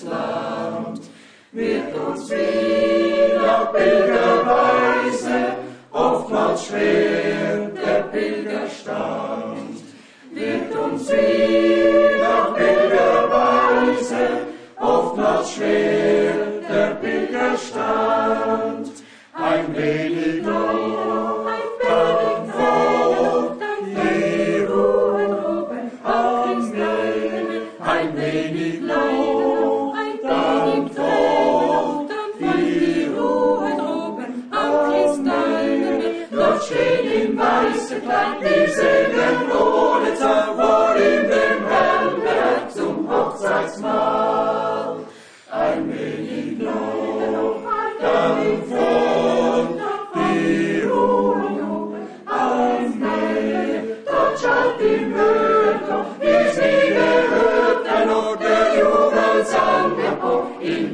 Land, wird uns viel auf Pilgerweise, oftmals schwer der Pilgerstand, wird uns viel auf Pilgerweise, oftmals schwer der Pilgerstand, ein wenig Lob, dann folgt die Ruhe an mir, ein wenig Lob, dann folgt die Ruhe droben am Kristallene, dort stehen im weißen Kleid die Segen ohne Zauber in dem Herrn zum Hochzeitsmahl, ein wenig Lob, dann folgt die Ruhe an mir, dort schallt im Höhen wie sie gehört, ein Ort der Jubelsang empor in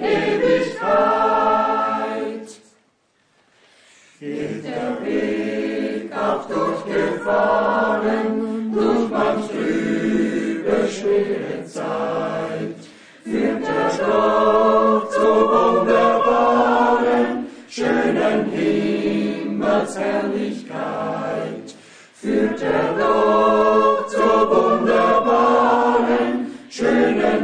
Ewigkeit. Geht der Weg auch durchgefahren, durch manch trübe, schwere Zeit, führt er doch zur wunderbaren, schönen Himmelsherrlichkeit, führt er doch zur wunderbaren, schönen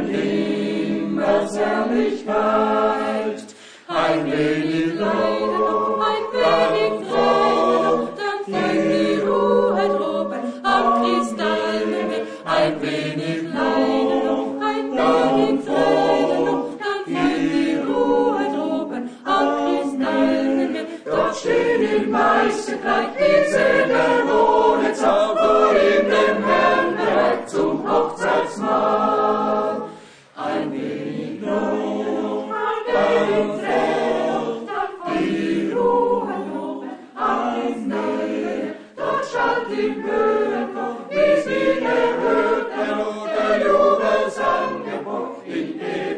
Himmelsherrlichkeit. Ein wenig Lob, dann folgt die Ruhe droben am Kristallene, ein wenig Lob, dann folgt die Ruhe droben am Kristallene, dort stehen im weißen Kleid die Segen ohne Zauber in dem Herrn bereit zum Hochzeitsmahl. Ein wenig Lob, dann folgt die Ruhe droben am Kristallene, dort schallt im Höhen wie sie gehört, der Jubelsang empor in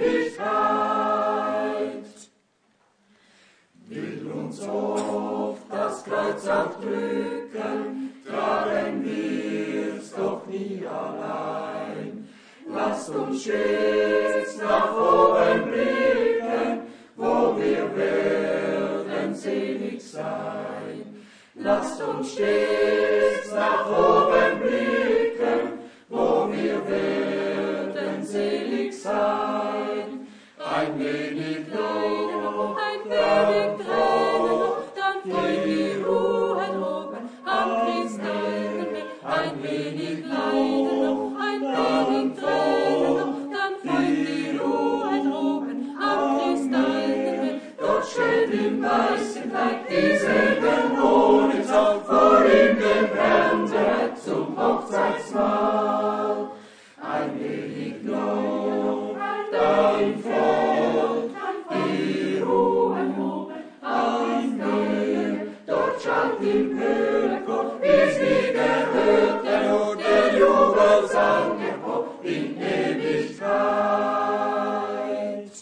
Ewigkeit. Will uns oft das Kreuz auch drücken, tragen wir's doch nie allein. Lasst uns stets nach oben blicken, wo wir werden selig sein. Lasst uns stets nach oben blicken, wo wir werden selig sein. Ein wenig Lob, ein wenig Tränen, dann folgt die Ruhe droben am Kristallene. Ein wenig Leiden, ein wenig Tränen, dann folgt die Ruhe droben am Kristallene. Dort steht im weißen Kleid die Segen ohne Zauber in dem Herrn bereit zum Hochzeitsmahl. Ein wenig Lob, dann folgt die Ruhe an mir, dort schallt im Höhenchor, wie sie gehört, der Jubelsang empor in Ewigkeit.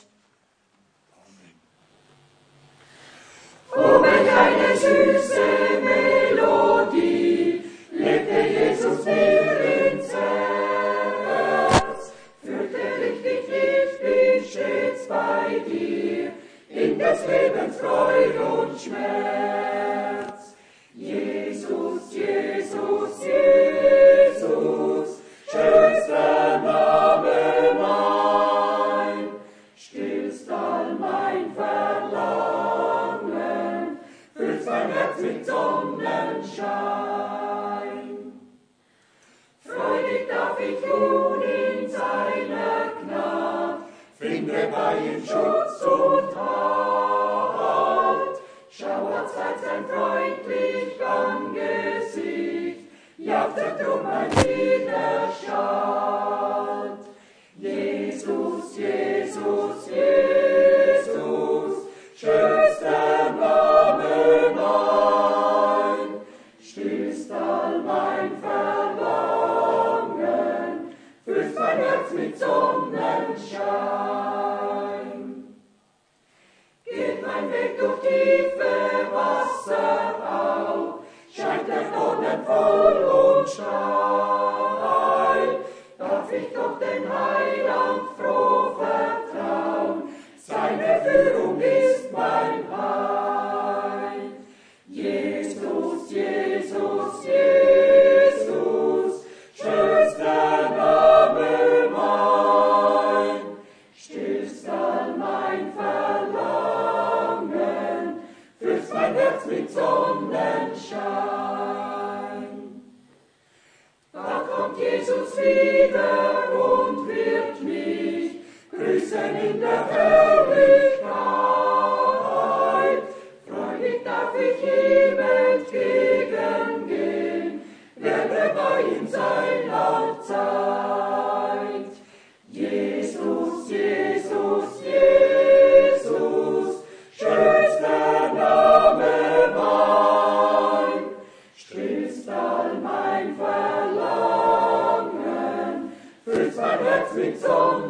Oh, welch eine süße Melodie legte Jesus mir ins Herz. Fürchterlich dich lieb, bin stets bei dir, in des Lebens Freude und Schmerz. Jesus, Jesus, Jesus, schönster Name mein, stillst all mein Verlangen, füllst mein Herz mit Sonnenschein. Freudig darf ich nun in seiner Gnad, finde bei ihm Schutz und Halt. Schauert sein freundlich Angesicht, jagtet mein Widerstand. Jesus, Jesus, Jesus, schönster Name mein, stillst all mein Verlangen, füllst mein Herz mit Sonnenschein. Geht mein Weg durch tiefe Wasser auf, scheint der Boden voll und steil, mit Sonnenschein. Da kommt Jesus wieder und wird mich grüßen in der Herrlichkeit. Freudig darf ich ihm entgegengehen, werde bei ihm sein allzeit. Jesus, Jesus, Jesus, schönster Name mein, stillst all mein Verlangen, füllst mein Herz mit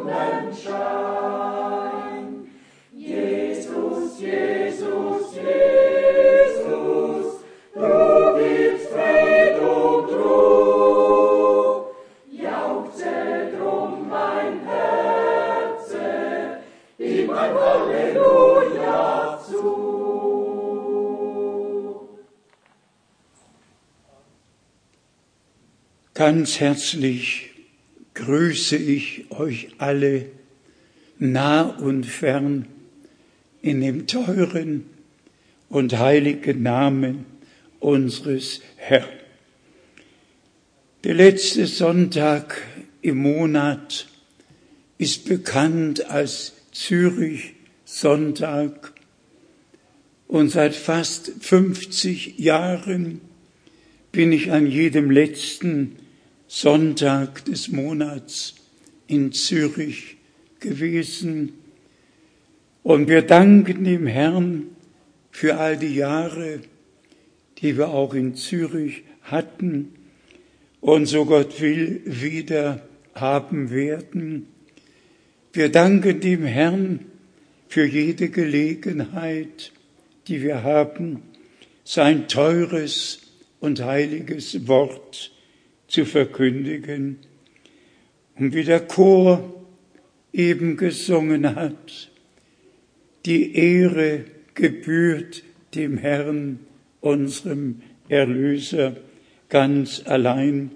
Sonnenschein. Jesus, Jesus, Jesus, du gibst Fried und Ruhe, jauchze drum mein Herze, ihm ein Halleluja zu. Ganz herzlich grüße ich euch alle, nah und fern, in dem teuren und heiligen Namen unseres Herrn. Der letzte Sonntag im Monat ist bekannt als Zürich-Sonntag und seit fast 50 Jahren bin ich an jedem letzten Sonntag des Monats in Zürich gewesen. Und wir danken dem Herrn für all die Jahre, die wir auch in Zürich hatten und so Gott will wieder haben werden. Wir danken dem Herrn für jede Gelegenheit, die wir haben, sein teures und heiliges Wort zu verkündigen. Und wie der Chor eben gesungen hat, die Ehre gebührt dem Herrn, unserem Erlöser, ganz allein.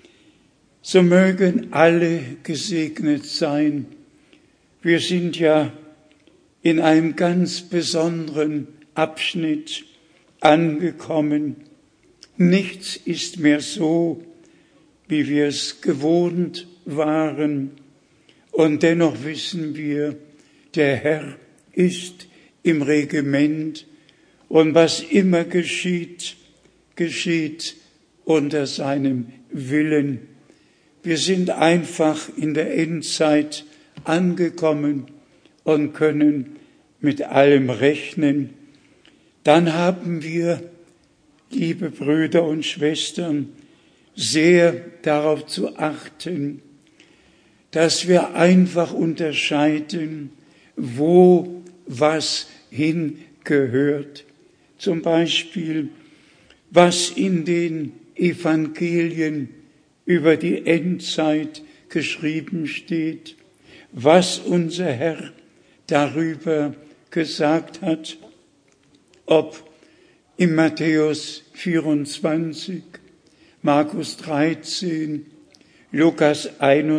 So mögen alle gesegnet sein. Wir sind ja in einem ganz besonderen Abschnitt angekommen. Nichts ist mehr so, wie wir es gewohnt waren. Und dennoch wissen wir, der Herr ist im Regiment und was immer geschieht, geschieht unter seinem Willen. Wir sind einfach in der Endzeit angekommen und können mit allem rechnen. Dann haben wir, liebe Brüder und Schwestern, sehr darauf zu achten, dass wir einfach unterscheiden, wo was hingehört. Zum Beispiel, was in den Evangelien über die Endzeit geschrieben steht, was unser Herr darüber gesagt hat, ob in Matthäus 24, Markus 13, Lukas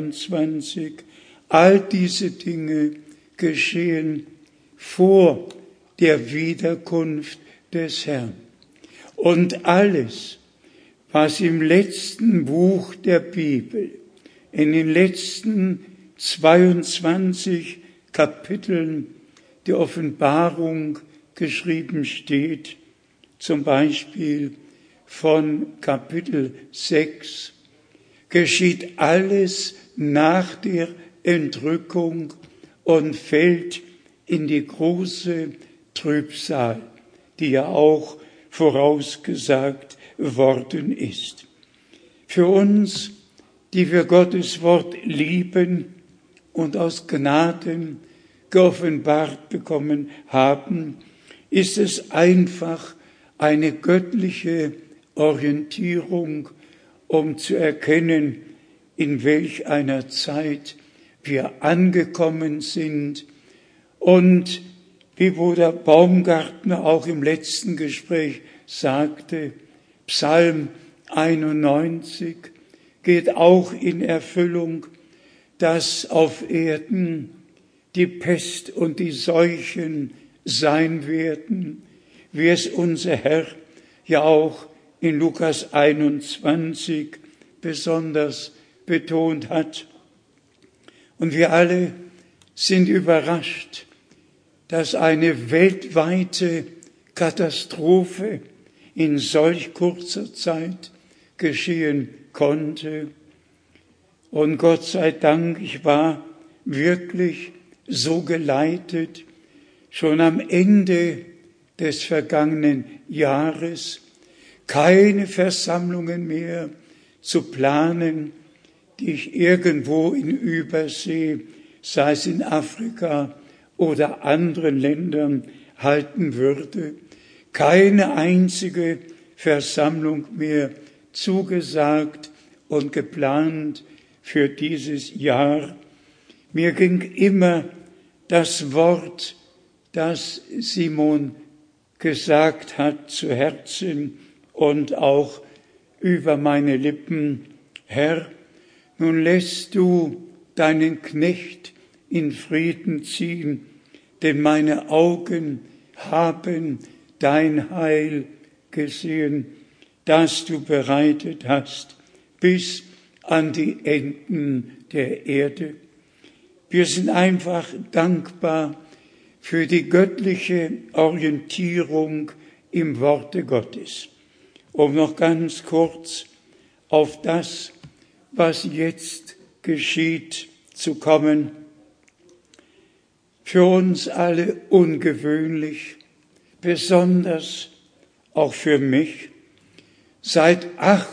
21, all diese Dinge geschehen vor der Wiederkunft des Herrn. Und alles, was im letzten Buch der Bibel, in den letzten 22 Kapiteln der Offenbarung geschrieben steht, zum Beispiel von Kapitel 6, geschieht alles nach der Entrückung und fällt in die große Trübsal, die ja auch vorausgesagt worden ist. Für uns, die wir Gottes Wort lieben und aus Gnaden geoffenbart bekommen haben, ist es einfach eine göttliche Orientierung, um zu erkennen, in welch einer Zeit wir angekommen sind. Und wie Bruder Baumgartner auch im letzten Gespräch sagte, Psalm 91 geht auch in Erfüllung, dass auf Erden die Pest und die Seuchen sein werden, wie es unser Herr ja auch in Lukas 21 besonders betont hat. Und wir alle sind überrascht, dass eine weltweite Katastrophe in solch kurzer Zeit geschehen konnte. Und Gott sei Dank, ich war wirklich so geleitet, schon am Ende des vergangenen Jahres keine Versammlungen mehr zu planen, die ich irgendwo in Übersee, sei es in Afrika oder anderen Ländern, halten würde. Keine einzige Versammlung mehr zugesagt und geplant für dieses Jahr. Mir ging immer das Wort, das Simon gesagt hat, zu Herzen und auch über meine Lippen: Herr, nun lässt du deinen Knecht in Frieden ziehen, denn meine Augen haben dein Heil gesehen, das du bereitet hast, bis an die Enden der Erde. Wir sind einfach dankbar für die göttliche Orientierung im Worte Gottes. Um noch ganz kurz auf das, was jetzt geschieht, zu kommen. Für uns alle ungewöhnlich, besonders auch für mich. Seit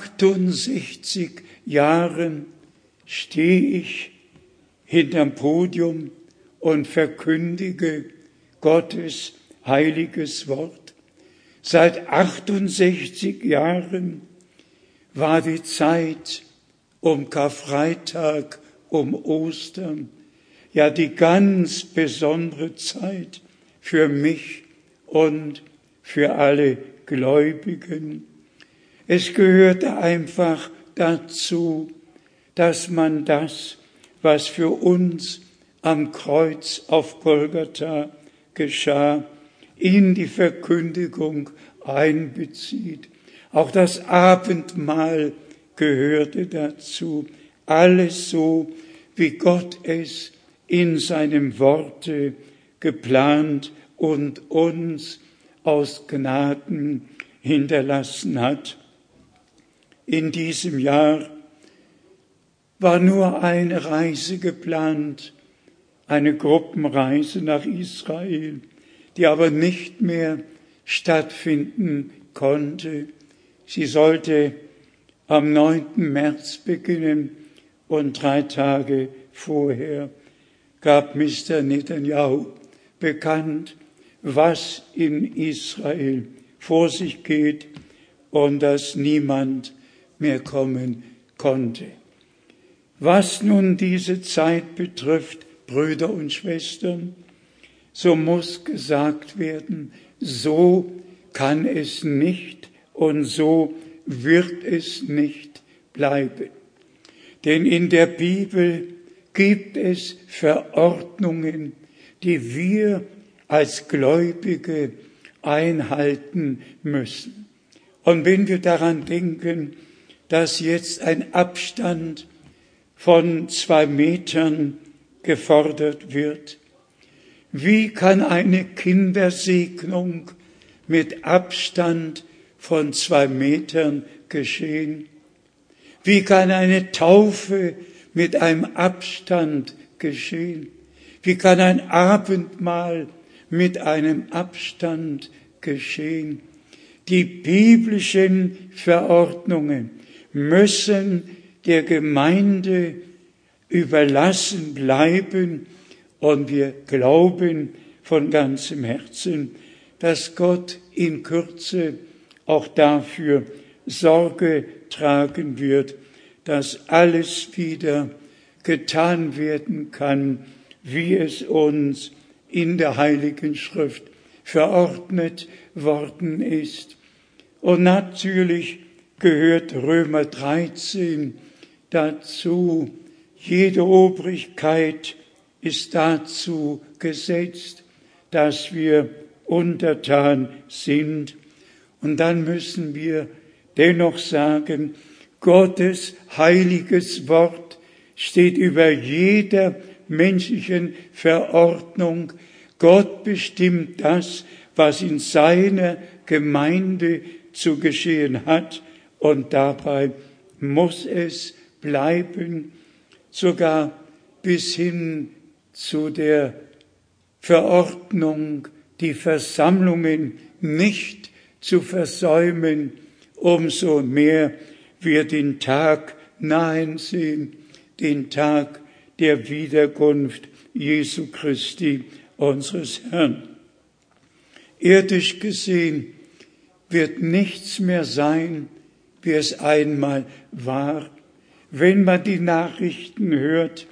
68 Jahren stehe ich hinterm Podium und verkündige Gottes heiliges Wort. Seit 68 Jahren war die Zeit um Karfreitag, um Ostern, ja die ganz besondere Zeit für mich und für alle Gläubigen. Es gehörte einfach dazu, dass man das, was für uns am Kreuz auf Golgatha geschah, in die Verkündigung einbezieht. Auch das Abendmahl gehörte dazu. Alles so, wie Gott es in seinem Worte geplant und uns aus Gnaden hinterlassen hat. In diesem Jahr war nur eine Reise geplant, eine Gruppenreise nach Israel, die aber nicht mehr stattfinden konnte. Sie sollte am 9. März beginnen und 3 Tage vorher gab Mr. Netanyahu bekannt, was in Israel vor sich geht und dass niemand mehr kommen konnte. Was nun diese Zeit betrifft, Brüder und Schwestern, so muss gesagt werden, so kann es nicht und so wird es nicht bleiben. Denn in der Bibel gibt es Verordnungen, die wir als Gläubige einhalten müssen. Und wenn wir daran denken, dass jetzt ein Abstand von 2 Metern gefordert wird, wie kann eine Kindersegnung mit Abstand von 2 Metern geschehen? Wie kann eine Taufe mit einem Abstand geschehen? Wie kann ein Abendmahl mit einem Abstand geschehen? Die biblischen Verordnungen müssen der Gemeinde überlassen bleiben und wir glauben von ganzem Herzen, dass Gott in Kürze auch dafür Sorge tragen wird, dass alles wieder getan werden kann, wie es uns in der Heiligen Schrift verordnet worden ist. Und natürlich gehört Römer 13 dazu. Jede Obrigkeit ist dazu gesetzt, dass wir untertan sind. Und dann müssen wir dennoch sagen, Gottes heiliges Wort steht über jeder menschlichen Verordnung. Gott bestimmt das, was in seiner Gemeinde zu geschehen hat, und dabei muss es bleiben, sogar bis hin zu der Verordnung, die Versammlungen nicht zu versäumen. Umso mehr wir den Tag nahen sehen, den Tag der Wiederkunft Jesu Christi, unseres Herrn. Irdisch gesehen wird nichts mehr sein, wie es einmal war. Wenn man die Nachrichten hört,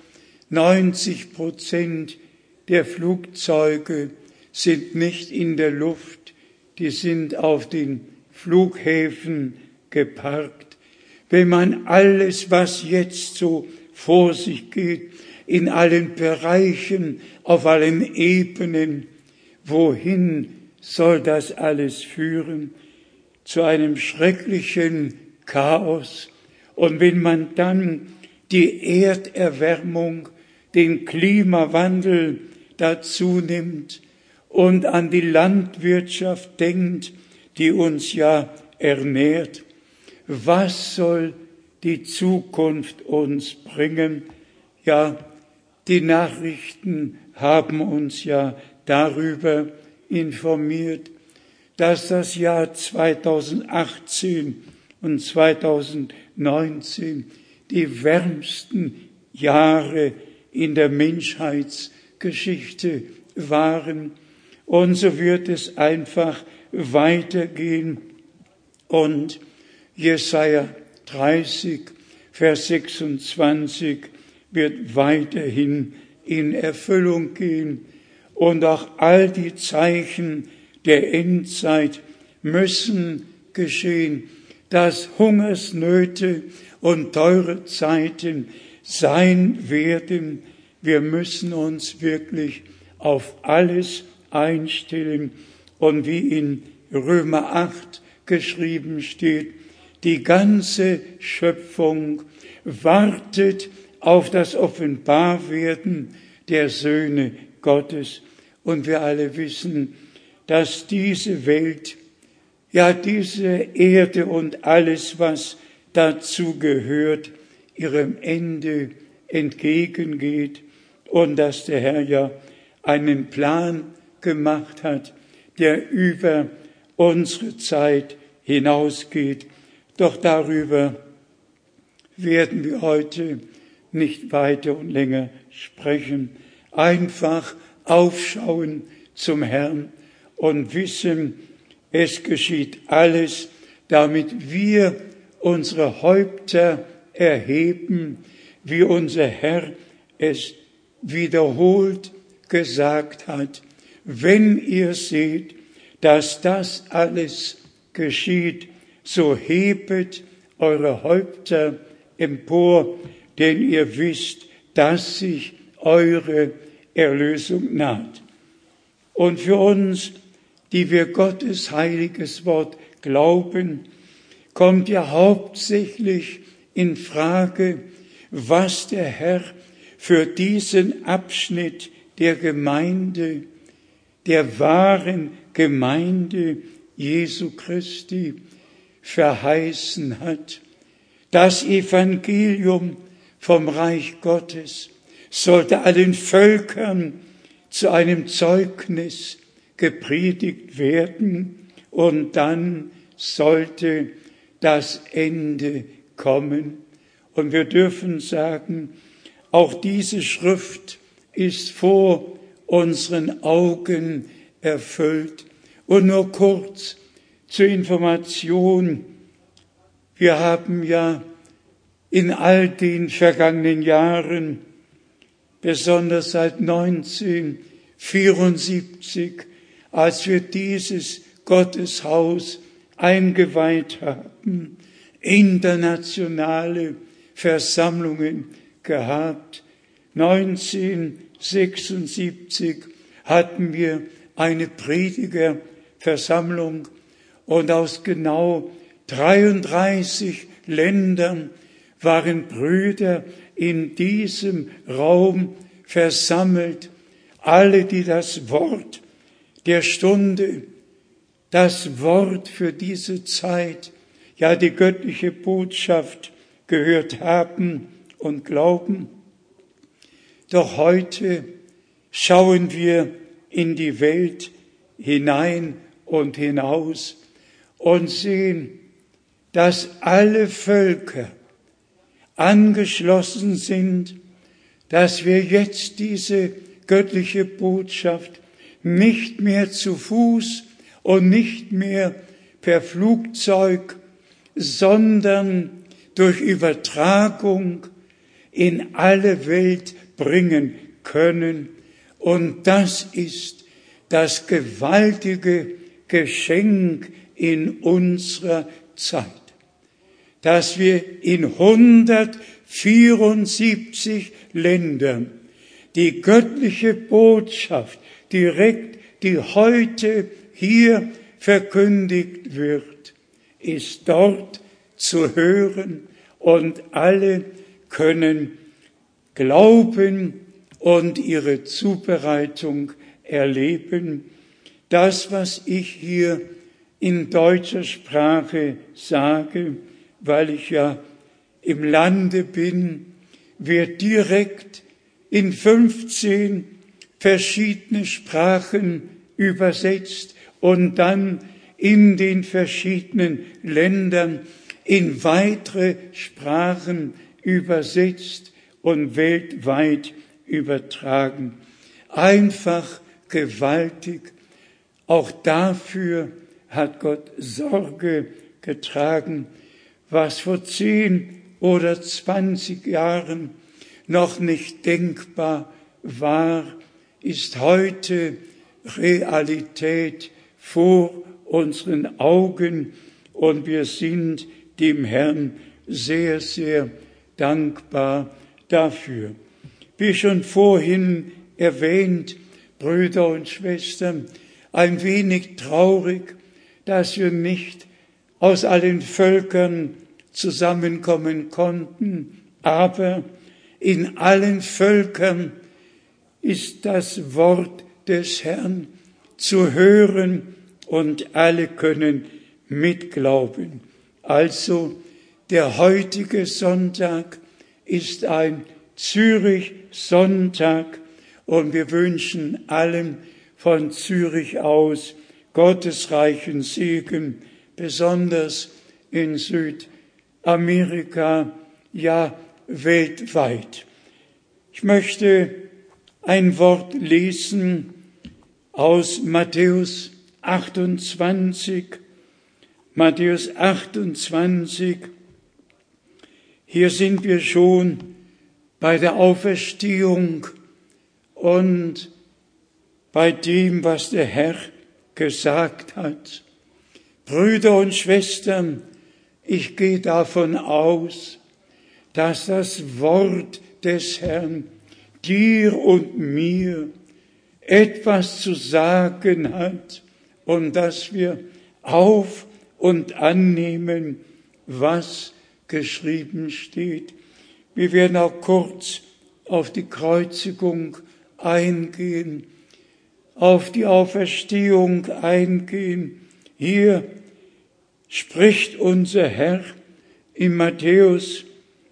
90% der Flugzeuge sind nicht in der Luft, die sind auf den Flughäfen geparkt. Wenn man alles, was jetzt so vor sich geht, in allen Bereichen, auf allen Ebenen, wohin soll das alles führen? Zu einem schrecklichen Chaos. Und wenn man dann die Erderwärmung, den Klimawandel dazu nimmt und an die Landwirtschaft denkt, die uns ja ernährt, was soll die Zukunft uns bringen? Ja, die Nachrichten haben uns ja darüber informiert, dass das Jahr 2018 und 2019 die wärmsten Jahre in der Menschheitsgeschichte waren. Und so wird es einfach weitergehen. Und Jesaja 30, Vers 26 wird weiterhin in Erfüllung gehen. Und auch all die Zeichen der Endzeit müssen geschehen, dass Hungersnöte und teure Zeiten sein werden. Wir müssen uns wirklich auf alles einstellen. Und wie in Römer 8 geschrieben steht, die ganze Schöpfung wartet auf das Offenbarwerden der Söhne Gottes. Und wir alle wissen, dass diese Welt, ja diese Erde und alles, was dazu gehört, ihrem Ende entgegengeht und dass der Herr ja einen Plan gemacht hat, der über unsere Zeit hinausgeht. Doch darüber werden wir heute nicht weiter und länger sprechen. Einfach aufschauen zum Herrn und wissen, es geschieht alles, damit wir unsere Häupter erheben, wie unser Herr es wiederholt gesagt hat. Wenn ihr seht, dass das alles geschieht, so hebet eure Häupter empor, denn ihr wisst, dass sich eure Erlösung naht. Und für uns, die wir Gottes heiliges Wort glauben, kommt ja hauptsächlich in Frage, was der Herr für diesen Abschnitt der Gemeinde, der wahren Gemeinde Jesu Christi verheißen hat. Das Evangelium vom Reich Gottes sollte allen Völkern zu einem Zeugnis gepredigt werden und dann sollte das Ende kommen. Und wir dürfen sagen, auch diese Schrift ist vor unseren Augen erfüllt. Und nur kurz zur Information. Wir haben ja in all den vergangenen Jahren, besonders seit 1974, als wir dieses Gotteshaus eingeweiht haben, internationale Versammlungen gehabt. 1976 hatten wir eine Predigerversammlung und aus genau 33 Ländern waren Brüder in diesem Raum versammelt, alle, die das Wort der Stunde, das Wort für diese Zeit, ja die göttliche Botschaft gehört haben und glauben. Doch heute schauen wir in die Welt hinein und hinaus und sehen, dass alle Völker angeschlossen sind, dass wir jetzt diese göttliche Botschaft nicht mehr zu Fuß und nicht mehr per Flugzeug, sondern durch Übertragung in alle Welt bringen können. Und das ist das gewaltige Geschenk in unserer Zeit, dass wir in 174 Ländern die göttliche Botschaft direkt, die heute hier verkündigt wird, ist dort zu hören und alle können glauben und ihre Zubereitung erleben. Das, was ich hier in deutscher Sprache sage, weil ich ja im Lande bin, wird direkt in 15 verschiedene Sprachen übersetzt und dann in den verschiedenen Ländern in weitere Sprachen übersetzt und weltweit übertragen. Einfach gewaltig. Auch dafür hat Gott Sorge getragen, was vor 10 oder 20 Jahren noch nicht denkbar war, ist heute Realität vor unseren Augen und wir sind dem Herrn sehr, sehr dankbar dafür. Wie schon vorhin erwähnt, Brüder und Schwestern, ein wenig traurig, dass wir nicht aus allen Völkern zusammenkommen konnten, aber in allen Völkern ist das Wort des Herrn zu hören und alle können mitglauben. Also der heutige Sonntag ist ein Zürich-Sonntag und wir wünschen allen von Zürich aus gottesreichen Segen, besonders in Südamerika, ja weltweit. Ich möchte ein Wort lesen aus Matthäus 28. Matthäus 28. Hier sind wir schon bei der Auferstehung und bei dem, was der Herr gesagt hat. Brüder und Schwestern, ich gehe davon aus, dass das Wort des Herrn dir und mir etwas zu sagen hat und dass wir auf und annehmen, was geschrieben steht. Wir werden auch kurz auf die Kreuzigung eingehen, auf die Auferstehung eingehen. Hier spricht unser Herr in Matthäus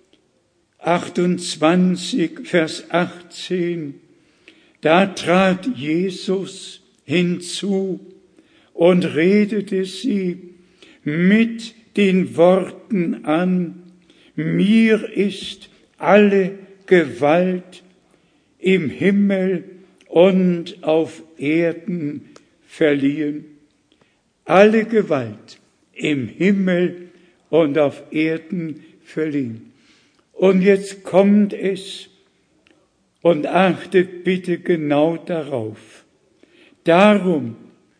28, Vers 18. Da trat Jesus hinzu und redete sie mit den Worten an: Mir ist alle Gewalt im Himmel und auf Erden verliehen. Alle Gewalt im Himmel und auf Erden verliehen. Und jetzt kommt es, und achtet bitte genau darauf. Darum,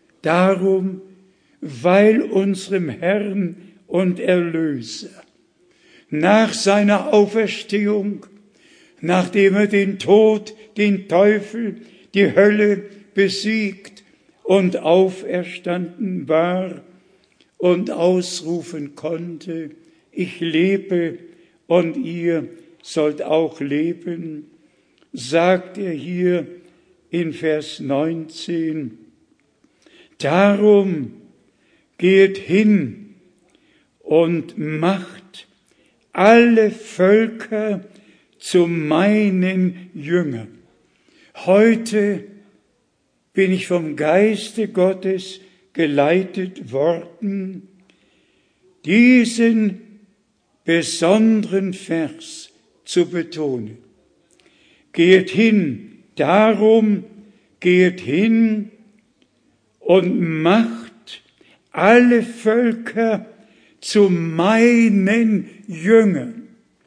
weil unserem Herrn und Erlöser nach seiner Auferstehung, nachdem er den Tod, den Teufel, die Hölle besiegt und auferstanden war und ausrufen konnte, ich lebe und ihr sollt auch leben, sagt er hier in Vers 19, darum geht hin und macht alle Völker zu meinen Jüngern. Heute bin ich vom Geiste Gottes geleitet worden, diesen besonderen Vers zu betonen. Geht hin, darum geht hin und macht alle Völker zu meinen Jüngern.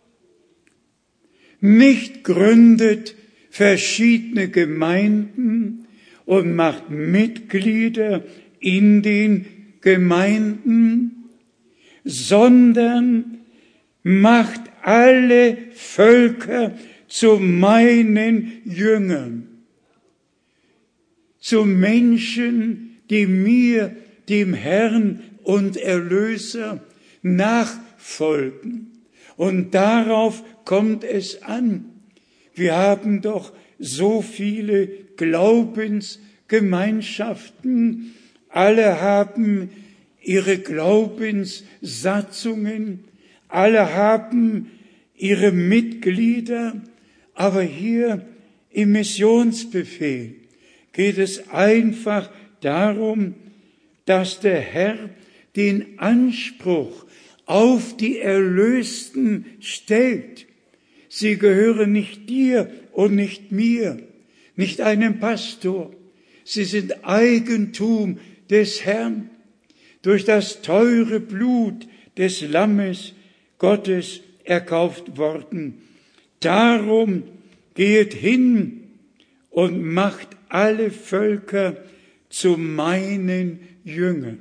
Nicht gründet verschiedene Gemeinden und macht Mitglieder in den Gemeinden, sondern macht alle Völker zu meinen Jüngern, zu Menschen, die mir, dem Herrn und Erlöser, nachfolgen. Und darauf kommt es an. Wir haben doch so viele Glaubensgemeinschaften, alle haben ihre Glaubenssatzungen, alle haben ihre Mitglieder, aber hier im Missionsbefehl geht es einfach darum, dass der Herr den Anspruch auf die Erlösten stellt. Sie gehören nicht dir und nicht mir, nicht einem Pastor. Sie sind Eigentum des Herrn, durch das teure Blut des Lammes Gottes erkauft worden. Darum geht hin und macht alle Völker zu meinen Jüngern.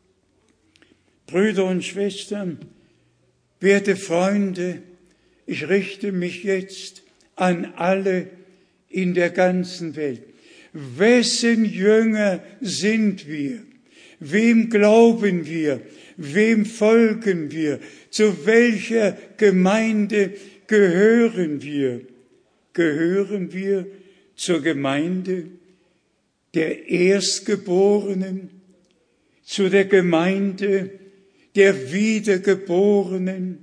Brüder und Schwestern, werte Freunde, ich richte mich jetzt an alle in der ganzen Welt. Wessen Jünger sind wir? Wem glauben wir? Wem folgen wir? Zu welcher Gemeinde gehören wir? Gehören wir zur Gemeinde der Erstgeborenen, zu der Gemeinde der Wiedergeborenen?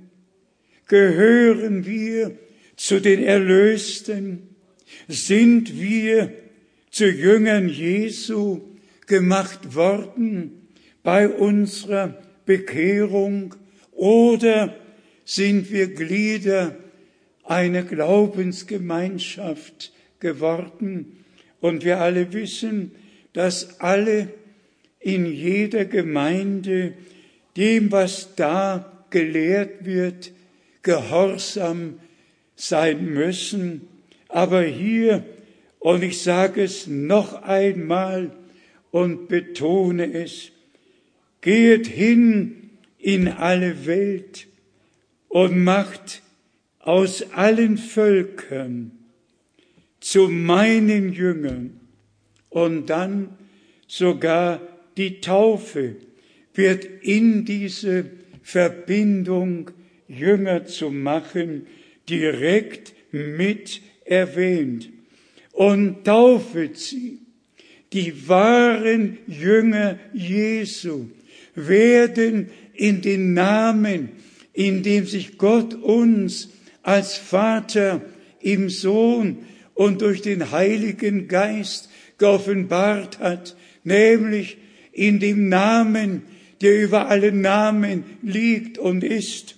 Gehören wir zu den Erlösten? Sind wir zu Jüngern Jesu gemacht worden bei unserer Bekehrung? Oder sind wir Glieder einer Glaubensgemeinschaft geworden? Und wir alle wissen, dass alle in jeder Gemeinde dem, was da gelehrt wird, gehorsam sein müssen. Aber hier, und ich sage es noch einmal und betone es, geht hin in alle Welt und macht aus allen Völkern zu meinen Jüngern. Und dann sogar die Taufe wird in diese Verbindung, Jünger zu machen, direkt mit erwähnt. Und taufet sie. Die wahren Jünger Jesu werden in den Namen, in dem sich Gott uns als Vater im Sohn und durch den Heiligen Geist geoffenbart hat, nämlich in dem Namen, der über alle Namen liegt und ist,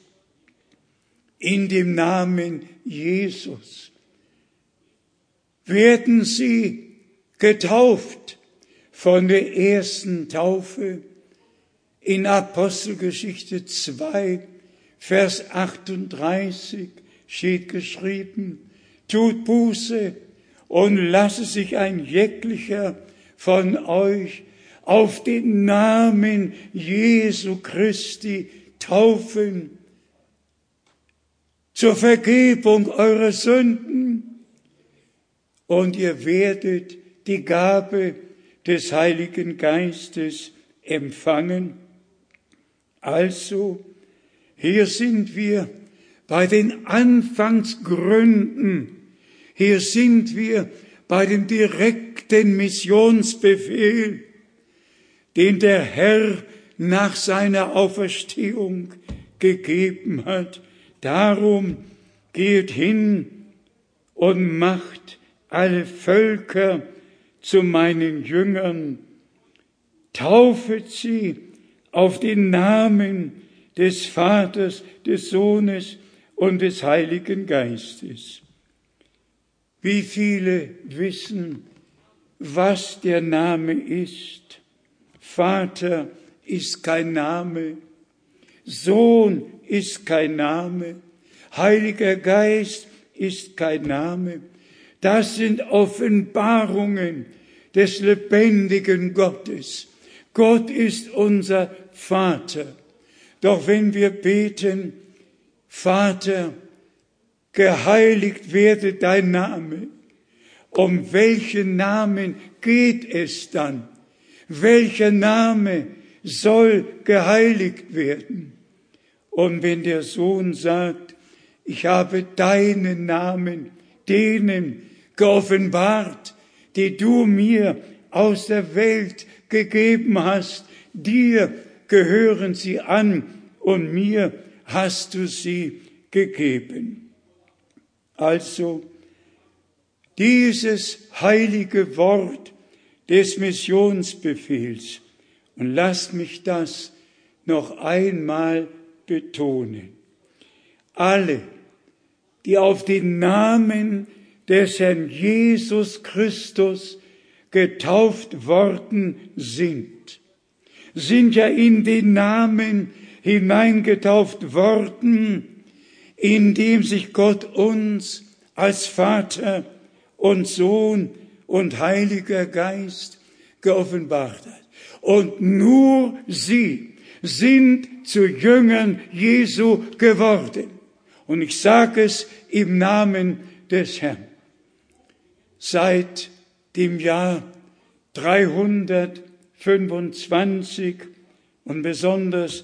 in dem Namen Jesus, werden sie getauft von der ersten Taufe. In Apostelgeschichte 2, Vers 38 steht geschrieben, tut Buße und lasse sich ein jeglicher von euch auf den Namen Jesu Christi taufen, zur Vergebung eurer Sünden. Und ihr werdet die Gabe des Heiligen Geistes empfangen. Also, hier sind wir bei den Anfangsgründen. Hier sind wir bei dem direkten Missionsbefehl, den der Herr nach seiner Auferstehung gegeben hat. Darum geht hin und macht alle Völker zu meinen Jüngern, taufet sie auf den Namen des Vaters, des Sohnes und des Heiligen Geistes. Wie viele wissen, was der Name ist? Vater ist kein Name, Sohn ist kein Name, Heiliger Geist ist kein Name. Das sind Offenbarungen des lebendigen Gottes. Gott ist unser Vater. Doch wenn wir beten, Vater, geheiligt werde dein Name, um welchen Namen geht es dann? Welcher Name soll geheiligt werden? Und wenn der Sohn sagt, ich habe deinen Namen denen geoffenbart, die du mir aus der Welt gegeben hast, dir gehören sie an und mir hast du sie gegeben. Also dieses heilige Wort des Missionsbefehls, und lasst mich das noch einmal betonen. Alle, die auf den Namen des Herrn Jesus Christus getauft worden sind ja in den Namen hineingetauft worden, in dem sich Gott uns als Vater und Sohn und Heiliger Geist geoffenbart hat. Und nur sie sind zu Jüngern Jesu geworden. Und ich sage es im Namen des Herrn. Seit dem Jahr 325 und besonders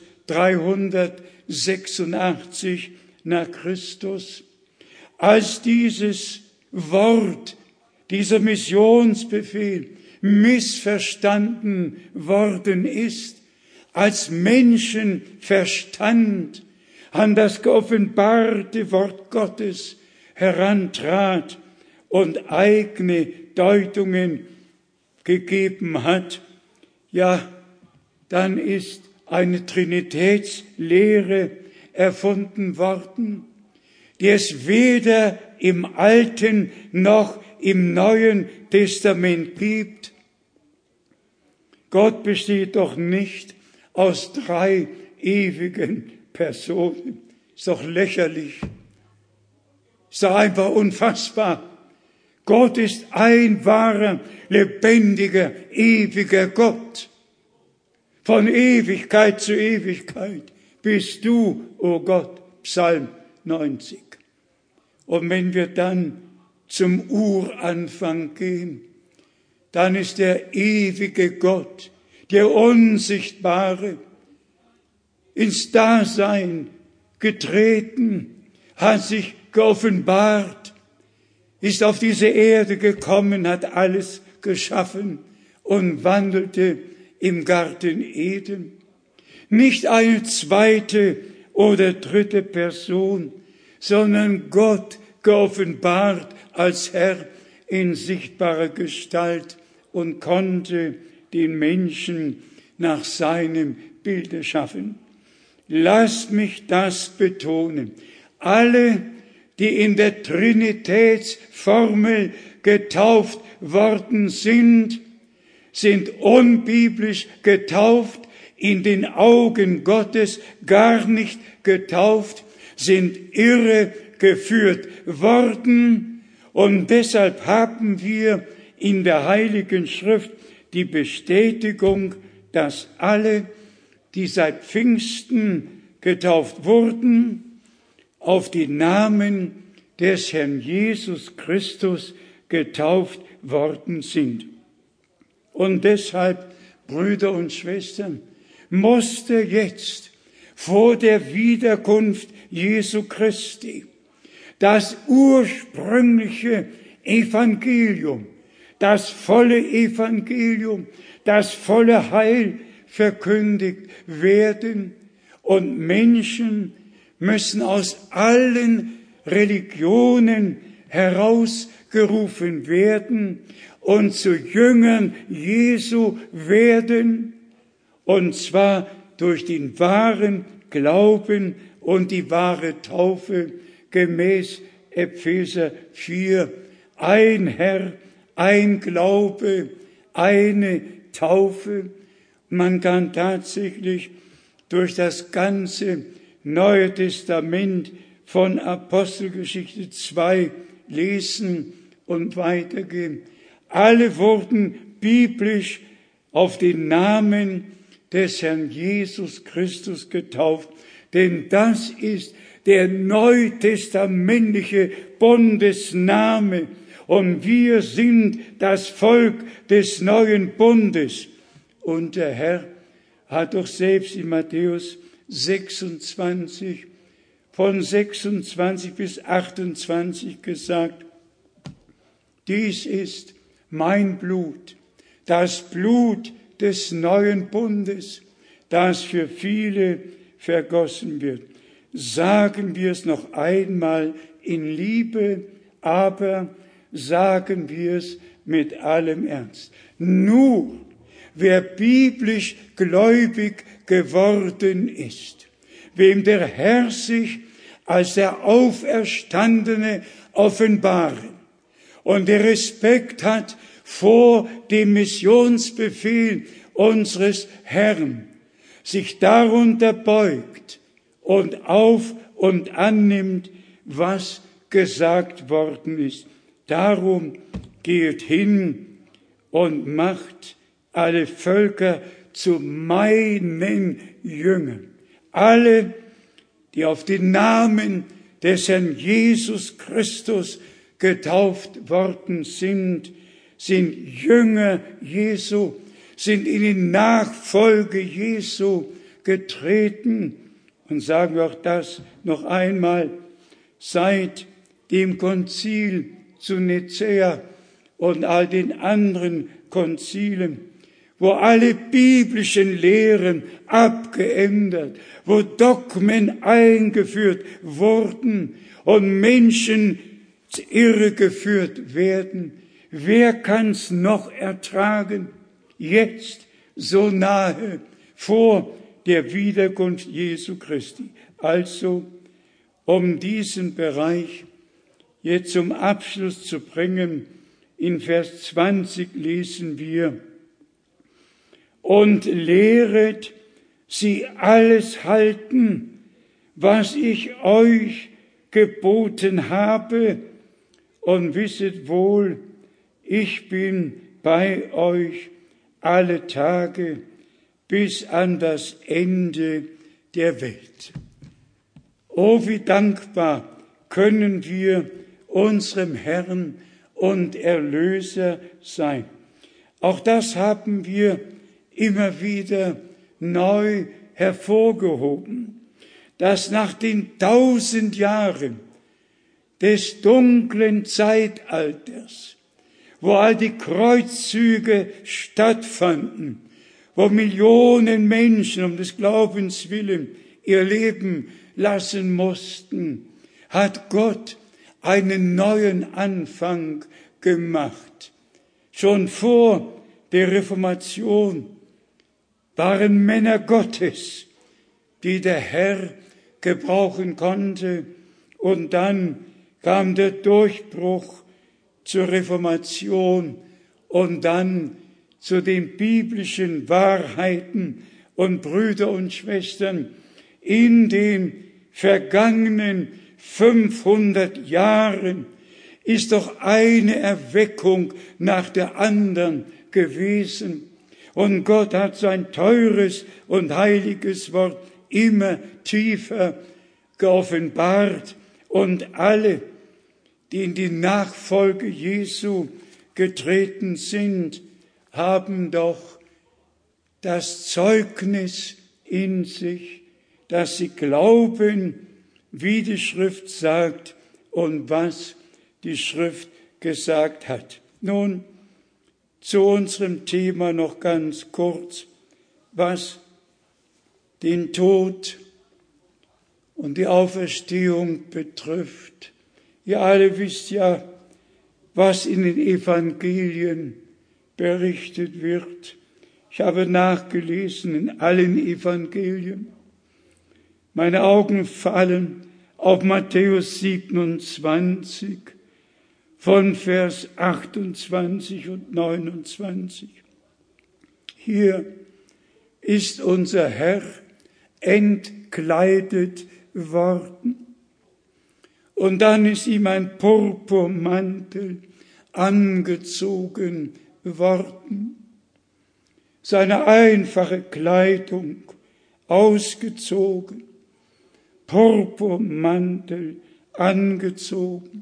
386 nach Christus, als dieses Wort, dieser Missionsbefehl missverstanden worden ist, als Menschenverstand an das geoffenbarte Wort Gottes herantrat und eigene Deutungen gegeben hat, ja, dann ist eine Trinitätslehre erfunden worden, die es weder im Alten noch im Neuen Testament gibt. Gott besteht doch nicht aus 3 ewigen Personen. Ist doch lächerlich. Ist doch einfach unfassbar. Gott ist ein wahrer, lebendiger, ewiger Gott. Von Ewigkeit zu Ewigkeit bist du, o Gott, Psalm 90. Und wenn wir dann zum Uranfang gehen, dann ist der ewige Gott, der Unsichtbare, ins Dasein getreten, hat sich geoffenbart, ist auf diese Erde gekommen, hat alles geschaffen und wandelte im Garten Eden. Nicht eine zweite oder dritte Person, sondern Gott geoffenbart als Herr in sichtbarer Gestalt und konnte den Menschen nach seinem Bilde schaffen. Lasst mich das betonen. Alle, die in der Trinitätsformel getauft worden sind unbiblisch getauft, in den Augen Gottes gar nicht getauft, sind irregeführt worden. Und deshalb haben wir in der Heiligen Schrift die Bestätigung, dass alle, die seit Pfingsten getauft wurden, auf den Namen des Herrn Jesus Christus getauft worden sind. Und deshalb, Brüder und Schwestern, musste jetzt vor der Wiederkunft Jesu Christi das ursprüngliche Evangelium, das volle Evangelium, das volle Heil verkündigt werden. Und Menschen müssen aus allen Religionen herausgerufen werden und zu Jüngern Jesu werden, und zwar durch den wahren Glauben und die wahre Taufe, gemäß Epheser 4. Ein Herr, ein Glaube, eine Taufe. Man kann tatsächlich durch das ganze Neue Testament von Apostelgeschichte 2 lesen und weitergehen. Alle wurden biblisch auf den Namen des Herrn Jesus Christus getauft, denn das ist der neutestamentliche Bundesname und wir sind das Volk des neuen Bundes. Und der Herr hat doch selbst in Matthäus 26, von 26 bis 28 gesagt, dies ist mein Blut, das Blut des neuen Bundes, das für viele vergossen wird. Sagen wir es noch einmal in Liebe, aber sagen wir es mit allem Ernst. Nur wer biblisch gläubig geworden ist, wem der Herr sich als der Auferstandene offenbaren und der Respekt hat vor dem Missionsbefehl unseres Herrn, sich darunter beugt und auf und annimmt, was gesagt worden ist. Darum geht hin und macht alle Völker zu meinen Jüngern. Alle, die auf den Namen des Herrn Jesus Christus getauft worden sind, sind Jünger Jesu, sind in die Nachfolge Jesu getreten. Und sagen wir auch das noch einmal, seit dem Konzil zu Nicäa und all den anderen Konzilen, wo alle biblischen Lehren abgeändert, wo Dogmen eingeführt wurden und Menschen irregeführt werden. Wer kann's noch ertragen? Jetzt so nahe vor der Wiederkunft Jesu Christi. Also, um diesen Bereich jetzt zum Abschluss zu bringen, in Vers 20 lesen wir, und lehret sie alles halten, was ich euch geboten habe, und wisset wohl, ich bin bei euch alle Tage bis an das Ende der Welt. Oh, wie dankbar können wir unserem Herrn und Erlöser sein. Auch das haben wir immer wieder neu hervorgehoben, dass nach den 1000 Jahren des dunklen Zeitalters, wo all die Kreuzzüge stattfanden, wo Millionen Menschen um des Glaubens willen ihr Leben lassen mussten, hat Gott einen neuen Anfang gemacht. Schon vor der Reformation waren Männer Gottes, die der Herr gebrauchen konnte, und dann kam der Durchbruch zur Reformation und dann zu den biblischen Wahrheiten. Und Brüder und Schwestern, in den vergangenen 500 Jahren ist doch eine Erweckung nach der anderen gewesen. Und Gott hat sein teures und heiliges Wort immer tiefer geoffenbart. Und alle, die in die Nachfolge Jesu getreten sind, haben doch das Zeugnis in sich, dass sie glauben, wie die Schrift sagt und was die Schrift gesagt hat. Nun, zu unserem Thema noch ganz kurz, was den Tod und die Auferstehung betrifft. Ihr alle wisst ja, was in den Evangelien berichtet wird. Ich habe nachgelesen in allen Evangelien. Meine Augen fallen auf Matthäus 27 von Vers 28 und 29. Hier ist unser Herr entkleidet worden. Und dann ist ihm ein Purpurmantel angezogen worden. Seine einfache Kleidung ausgezogen, Purpurmantel angezogen,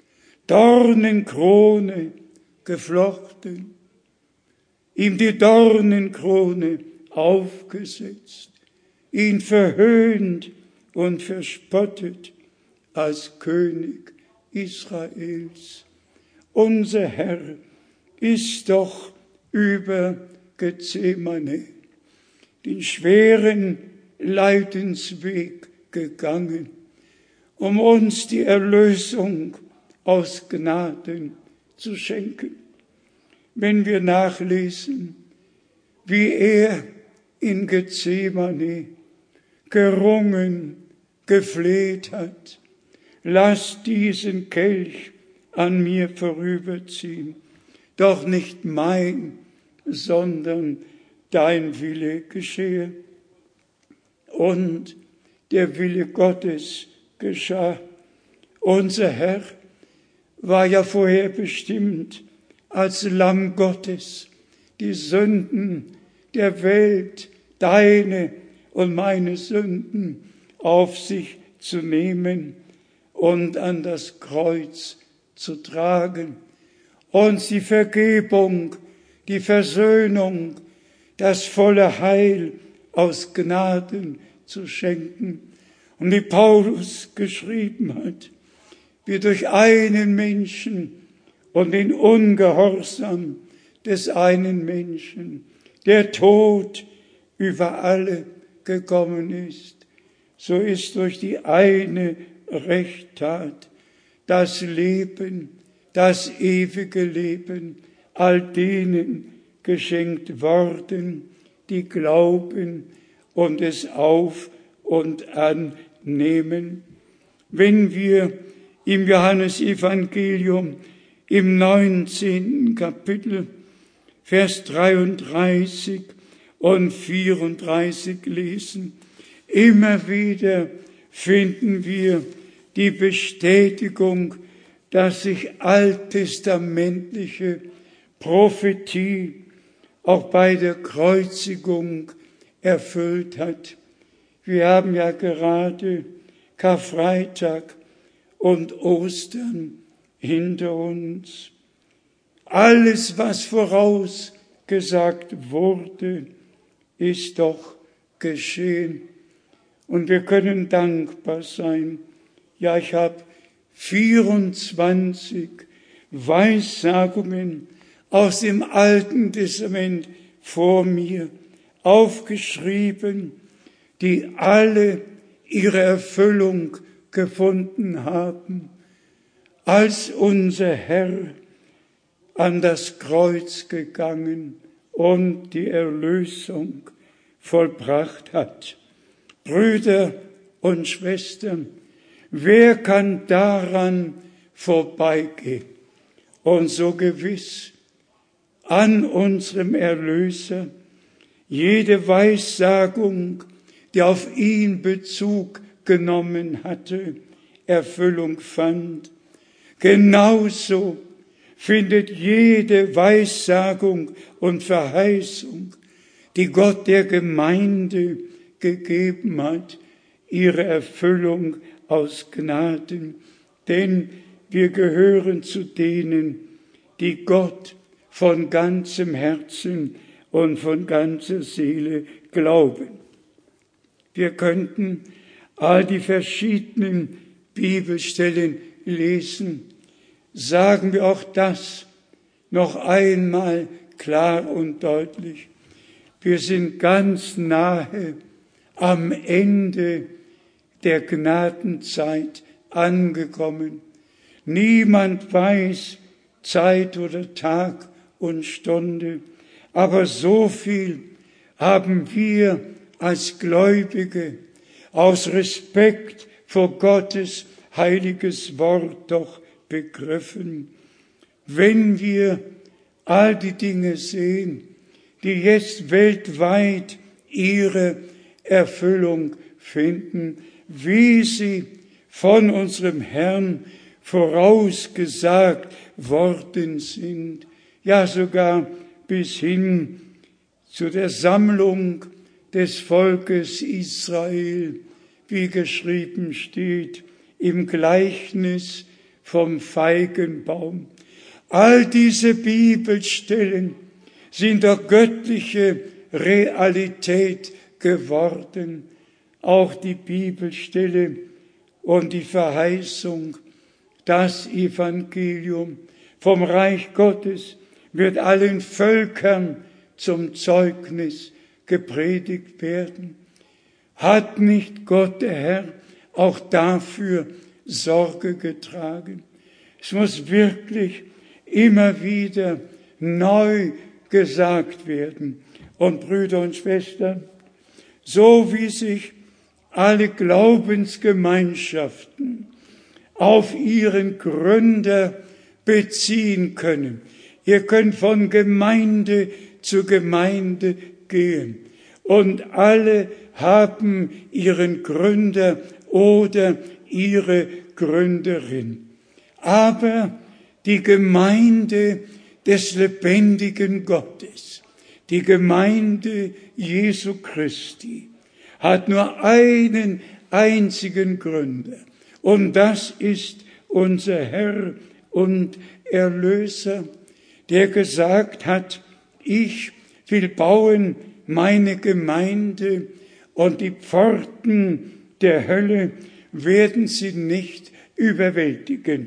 Dornenkrone geflochten, ihm die Dornenkrone aufgesetzt, ihn verhöhnt und verspottet als König Israels. Unser Herr ist doch über Gethsemane den schweren Leidensweg gegangen, um uns die Erlösung aus Gnaden zu schenken. Wenn wir nachlesen, wie er in Gethsemane gerungen, gefleht hat, lass diesen Kelch an mir vorüberziehen, doch nicht mein, sondern dein Wille geschehe. Und der Wille Gottes geschah. Unser Herr war ja vorher bestimmt als Lamm Gottes, die Sünden der Welt, deine und meine Sünden auf sich zu nehmen und an das Kreuz zu tragen. Uns die Vergebung, die Versöhnung, das volle Heil aus Gnaden zu schenken. Und wie Paulus geschrieben hat, wir durch einen Menschen und den Ungehorsam des einen Menschen, der Tod über alle gekommen ist, so ist durch die eine Rechttat das Leben, das ewige Leben all denen geschenkt worden, die glauben und es auf und annehmen. Wenn wir im Johannesevangelium im 19. Kapitel Vers 33 und 34 lesen, immer wieder finden wir die Bestätigung, dass sich alttestamentliche Prophetie auch bei der Kreuzigung erfüllt hat. Wir haben ja gerade Karfreitag und Ostern hinter uns. Alles, was vorausgesagt wurde, ist doch geschehen. Und wir können dankbar sein. Ja, ich habe 24 Weissagungen aus dem Alten Testament vor mir aufgeschrieben, die alle ihre Erfüllung gefunden haben, als unser Herr an das Kreuz gegangen und die Erlösung vollbracht hat. Brüder und Schwestern, wer kann daran vorbeigehen? Und so gewiss an unserem Erlöser jede Weissagung, die auf ihn Bezug genommen hatte, Erfüllung fand. Genauso findet jede Weissagung und Verheißung, die Gott der Gemeinde gegeben hat, ihre Erfüllung aus Gnaden. Denn wir gehören zu denen, die Gott von ganzem Herzen und von ganzer Seele glauben. Wir könnten all die verschiedenen Bibelstellen lesen. Sagen wir auch das noch einmal klar und deutlich. Wir sind ganz nahe am Ende der Gnadenzeit angekommen. Niemand weiß Zeit oder Tag und Stunde, aber so viel haben wir als Gläubige aus Respekt vor Gottes heiliges Wort doch begriffen. Wenn wir all die Dinge sehen, die jetzt weltweit ihre Erfüllung finden, wie sie von unserem Herrn vorausgesagt worden sind, ja sogar bis hin zu der Sammlung des Volkes Israel, wie geschrieben steht im Gleichnis vom Feigenbaum. All diese Bibelstellen sind doch göttliche Realität geworden. Auch die Bibelstelle und die Verheißung, das Evangelium vom Reich Gottes wird allen Völkern zum Zeugnis gepredigt werden. Hat nicht Gott, der Herr, auch dafür Sorge getragen? Es muss wirklich immer wieder neu gesagt werden. Und Brüder und Schwestern, so wie sich alle Glaubensgemeinschaften auf ihren Gründer beziehen können. Ihr könnt von Gemeinde zu Gemeinde gehen und alle haben ihren Gründer oder ihre Gründerin. Aber die Gemeinde des lebendigen Gottes, die Gemeinde Jesu Christi, hat nur einen einzigen Gründer. Und das ist unser Herr und Erlöser, der gesagt hat, ich will bauen meine Gemeinde und die Pforten der Hölle werden sie nicht überwältigen.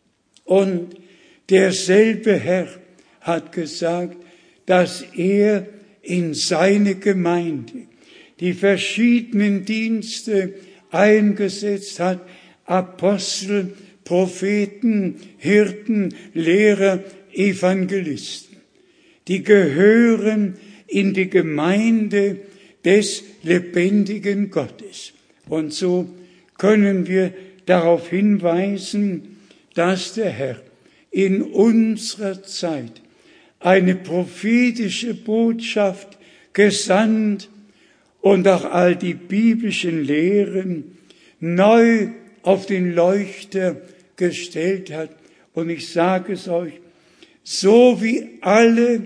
Und derselbe Herr hat gesagt, dass er in seine Gemeinde die verschiedenen Dienste eingesetzt hat, Apostel, Propheten, Hirten, Lehrer, Evangelisten. Die gehören in die Gemeinde des lebendigen Gottes. Und so können wir darauf hinweisen, dass der Herr in unserer Zeit eine prophetische Botschaft gesandt und auch all die biblischen Lehren neu auf den Leuchter gestellt hat. Und ich sage es euch, so wie alle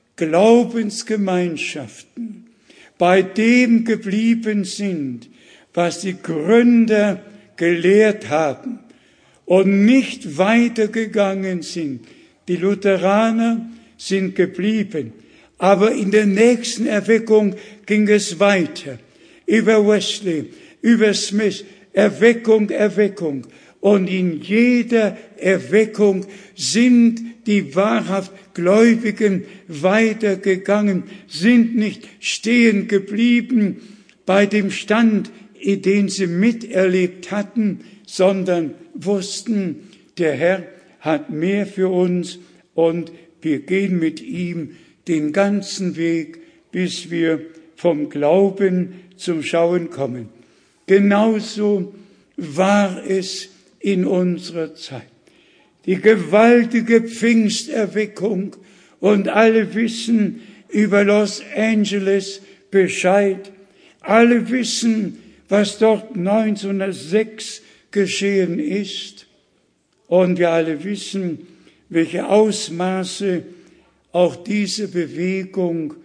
Glaubensgemeinschaften bei dem geblieben sind, was die Gründer gelehrt haben und nicht weitergegangen sind. Die Lutheraner sind geblieben, aber in der nächsten Erweckung ging es weiter. Über Wesley, über Smith, Erweckung. Und in jeder Erweckung sind die wahrhaft Gläubigen weitergegangen, sind nicht stehen geblieben bei dem Stand, den sie miterlebt hatten, sondern wussten, der Herr hat mehr für uns und wir gehen mit ihm den ganzen Weg, bis wir vom Glauben zum Schauen kommen. Genauso war es in unserer Zeit. Die gewaltige Pfingsterweckung und alle wissen über Los Angeles Bescheid. Alle wissen, was dort 1906 geschehen ist. Und wir alle wissen, welche Ausmaße auch diese Bewegung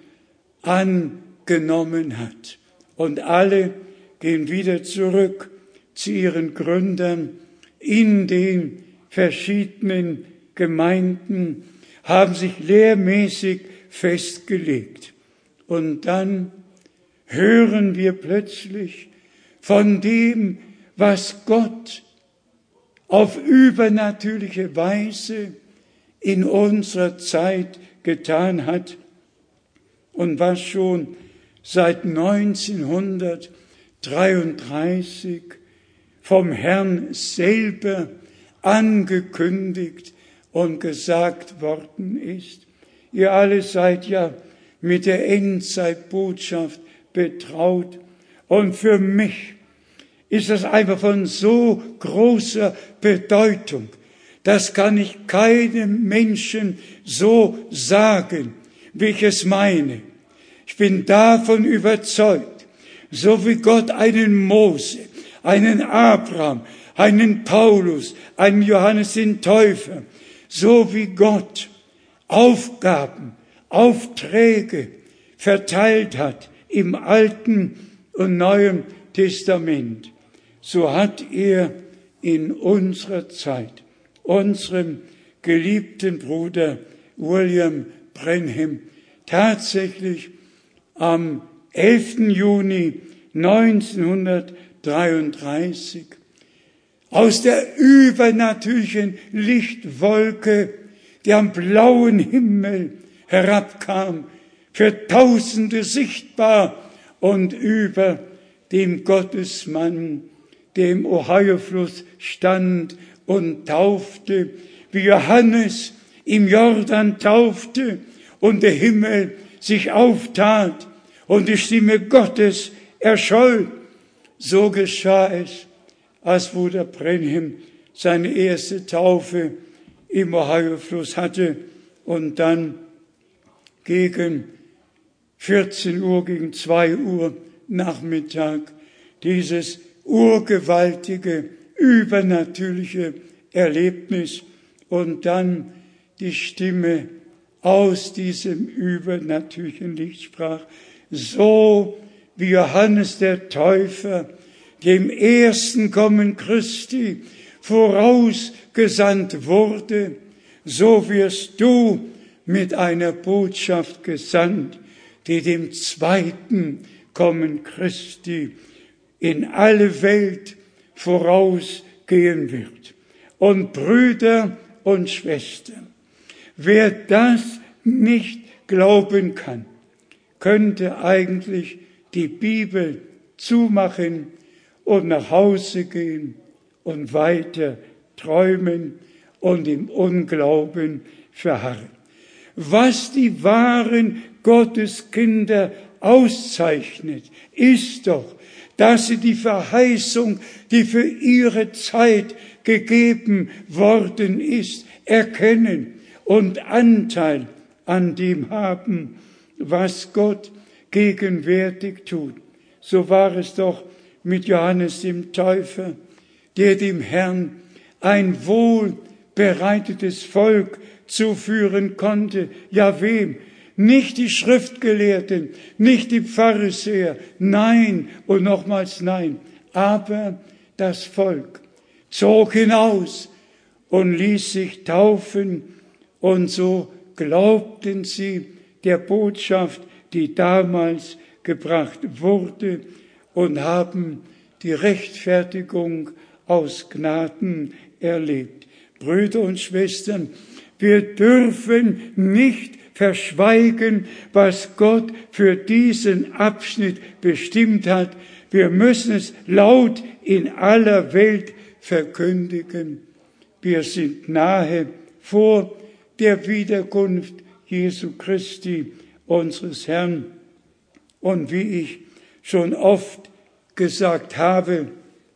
angenommen hat. Und alle gehen wieder zurück zu ihren Gründern in den verschiedenen Gemeinden, haben sich lehrmäßig festgelegt. Und dann hören wir plötzlich von dem, was Gott auf übernatürliche Weise in unserer Zeit getan hat und was schon seit 1933 vom Herrn selber angekündigt und gesagt worden ist. Ihr alle seid ja mit der Endzeitbotschaft betraut und für mich ist das einfach von so großer Bedeutung. Das kann ich keinem Menschen so sagen, wie ich es meine. Ich bin davon überzeugt, so wie Gott einen Mose, einen Abraham, einen Paulus, einen Johannes den Täufer, so wie Gott Aufgaben, Aufträge verteilt hat im Alten und Neuen Testament, so hat er in unserer Zeit unserem geliebten Bruder William Branham tatsächlich am 11. Juni 1933 aus der übernatürlichen Lichtwolke, die am blauen Himmel herabkam, für Tausende sichtbar und über dem Gottesmann, der im Ohiofluss stand und taufte, wie Johannes im Jordan taufte und der Himmel sich auftat und die Stimme Gottes erscholl. So geschah es, als Bruder Branham seine erste Taufe im Ohiofluss hatte und dann gegen 14 Uhr, gegen 2 Uhr Nachmittag dieses urgewaltige, übernatürliche Erlebnis und dann die Stimme aus diesem übernatürlichen Licht sprach, so wie Johannes der Täufer dem ersten Kommen Christi vorausgesandt wurde, so wirst du mit einer Botschaft gesandt, die dem zweiten Kommen Christi in alle Welt vorausgehen wird. Und Brüder und Schwestern, wer das nicht glauben kann, könnte eigentlich die Bibel zumachen und nach Hause gehen und weiter träumen und im Unglauben verharren. Was die wahren Gotteskinder auszeichnet, ist doch, dass sie die Verheißung, die für ihre Zeit gegeben worden ist, erkennen und Anteil an dem haben, was Gott gegenwärtig tut. So war es doch mit Johannes dem Täufer, der dem Herrn ein wohlbereitetes Volk zuführen konnte. Ja, wem? Nicht die Schriftgelehrten, nicht die Pharisäer, nein und nochmals nein, aber das Volk zog hinaus und ließ sich taufen und so glaubten sie der Botschaft, die damals gebracht wurde und haben die Rechtfertigung aus Gnaden erlebt. Brüder und Schwestern, wir dürfen nicht verschweigen, was Gott für diesen Abschnitt bestimmt hat. Wir müssen es laut in aller Welt verkündigen. Wir sind nahe vor der Wiederkunft Jesu Christi, unseres Herrn. Und wie ich schon oft gesagt habe,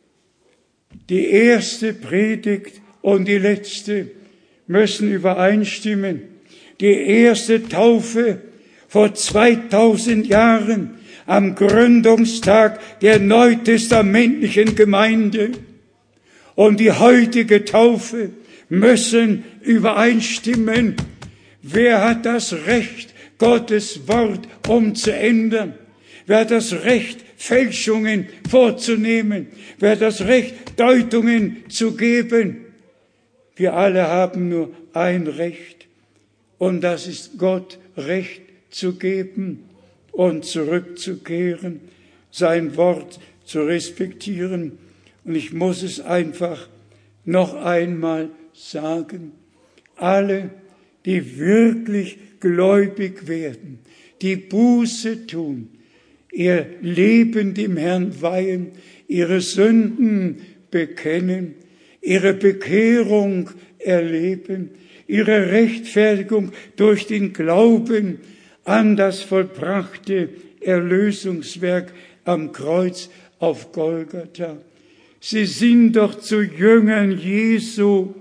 die erste Predigt und die letzte müssen übereinstimmen. Die erste Taufe vor 2000 Jahren am Gründungstag der neutestamentlichen Gemeinde und die heutige Taufe müssen übereinstimmen. Wer hat das Recht, Gottes Wort umzuändern? Wer hat das Recht, Fälschungen vorzunehmen? Wer hat das Recht, Deutungen zu geben? Wir alle haben nur ein Recht. Und das ist Gott Recht zu geben und zurückzukehren, sein Wort zu respektieren. Und ich muss es einfach noch einmal sagen. Alle, die wirklich gläubig werden, die Buße tun, ihr Leben dem Herrn weihen, ihre Sünden bekennen, ihre Bekehrung erleben, ihre Rechtfertigung durch den Glauben an das vollbrachte Erlösungswerk am Kreuz auf Golgatha. Sie sind doch zu Jüngern Jesu.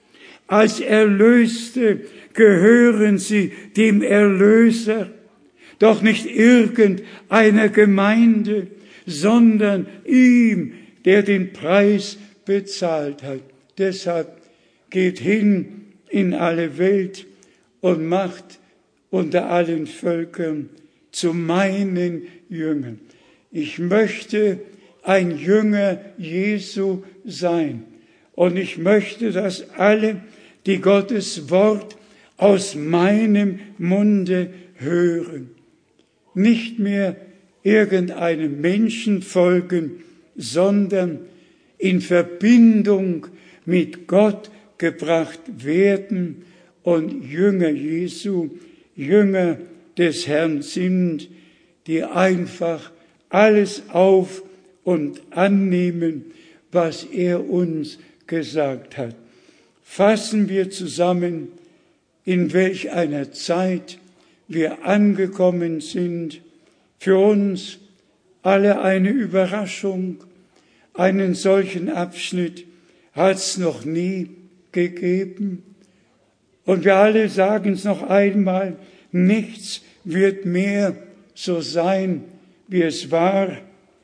Als Erlöste gehören sie dem Erlöser, doch nicht irgendeiner Gemeinde, sondern ihm, der den Preis bezahlt hat. Deshalb geht hin in alle Welt und macht unter allen Völkern zu meinen Jüngern. Ich möchte ein Jünger Jesu sein. Und ich möchte, dass alle, die Gottes Wort aus meinem Munde hören, nicht mehr irgendeinem Menschen folgen, sondern in Verbindung mit Gott gebracht werden und Jünger Jesu, Jünger des Herrn sind, die einfach alles auf und annehmen, was er uns gesagt hat. Fassen wir zusammen, in welch einer Zeit wir angekommen sind. Für uns alle eine Überraschung. Einen solchen Abschnitt hat es noch nie gegeben. Und wir alle sagen es noch einmal, nichts wird mehr so sein, wie es war.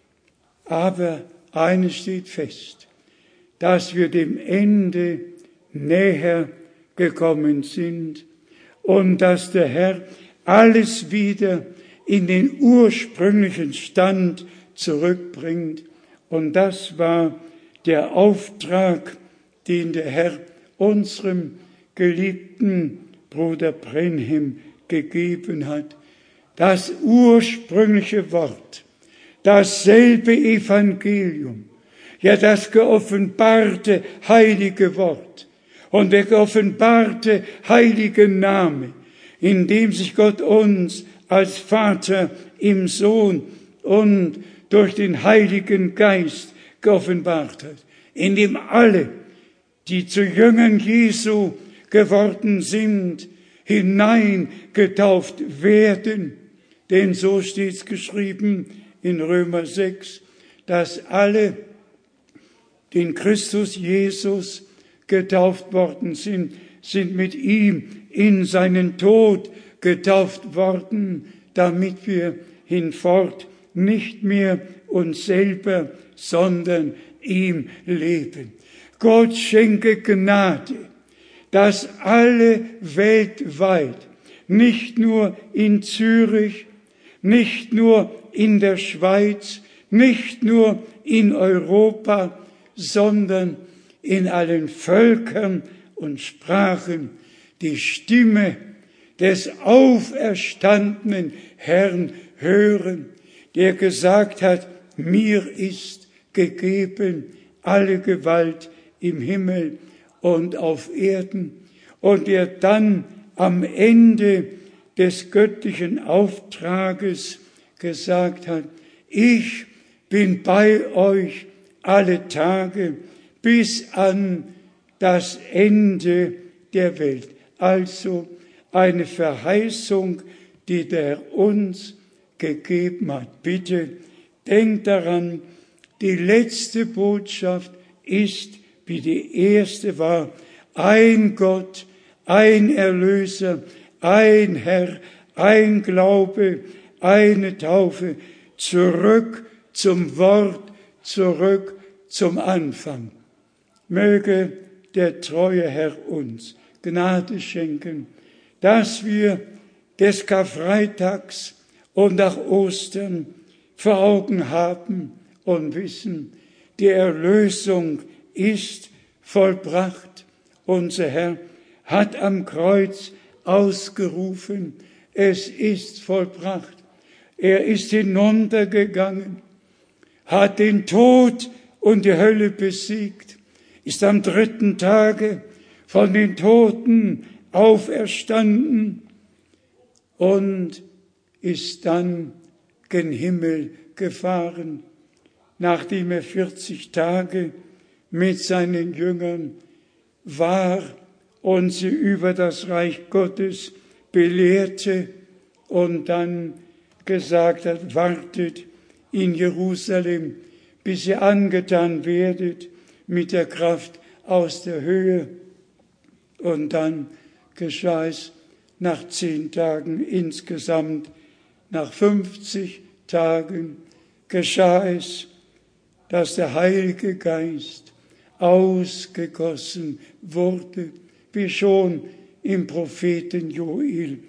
Aber eines steht fest, dass wir dem Ende näher gekommen sind und dass der Herr alles wieder in den ursprünglichen Stand zurückbringt. Und das war der Auftrag, den der Herr unserem geliebten Bruder Brenhem gegeben hat. Das ursprüngliche Wort, dasselbe Evangelium, ja das geoffenbarte heilige Wort und der geoffenbarte heilige Name, in dem sich Gott uns als Vater im Sohn und durch den Heiligen Geist geoffenbart hat, in dem alle, die zu Jüngern Jesu geworden sind, hineingetauft werden. Denn so steht's geschrieben in Römer 6, dass alle, die in Christus Jesus getauft worden sind, sind mit ihm in seinen Tod getauft worden, damit wir hinfort nicht mehr uns selber, sondern ihm leben. Gott schenke Gnade, dass alle weltweit, nicht nur in Zürich, nicht nur in der Schweiz, nicht nur in Europa, sondern in allen Völkern und Sprachen die Stimme des auferstandenen Herrn hören, der gesagt hat, mir ist gegeben alle Gewalt im Himmel und auf Erden, und der dann am Ende des göttlichen Auftrages gesagt hat, ich bin bei euch alle Tage bis an das Ende der Welt. Also eine Verheißung, die der uns gegeben hat. Bitte denkt daran, die letzte Botschaft ist, wie die erste war, ein Gott, ein Erlöser, ein Herr, ein Glaube, eine Taufe, zurück zum Wort, zurück zum Anfang. Möge der treue Herr uns Gnade schenken, dass wir des Karfreitags und nach Ostern vor Augen haben und wissen, die Erlösung ist vollbracht. Unser Herr hat am Kreuz ausgerufen, es ist vollbracht. Er ist hinuntergegangen, hat den Tod und die Hölle besiegt, ist am 3. Tage von den Toten auferstanden und ist dann gen Himmel gefahren, nachdem er 40 Tage mit seinen Jüngern war und sie über das Reich Gottes belehrte und dann gesagt hat, wartet in Jerusalem, bis ihr angetan werdet mit der Kraft aus der Höhe. Und dann geschah es nach 10 Tagen insgesamt, nach 50 Tagen geschah es, dass der Heilige Geist ausgegossen wurde, wie schon im Propheten Joel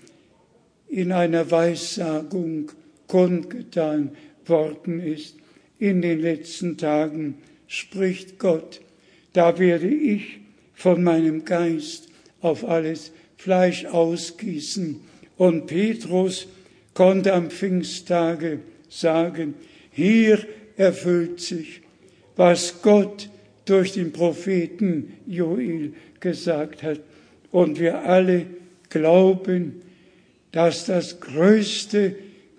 in einer Weissagung kundgetan worden ist. In den letzten Tagen spricht Gott, da werde ich von meinem Geist auf alles Fleisch ausgießen. Und Petrus konnte am Pfingsttage sagen, hier erfüllt sich, was Gott durch den Propheten Joel gesagt hat. Und wir alle glauben, dass das größte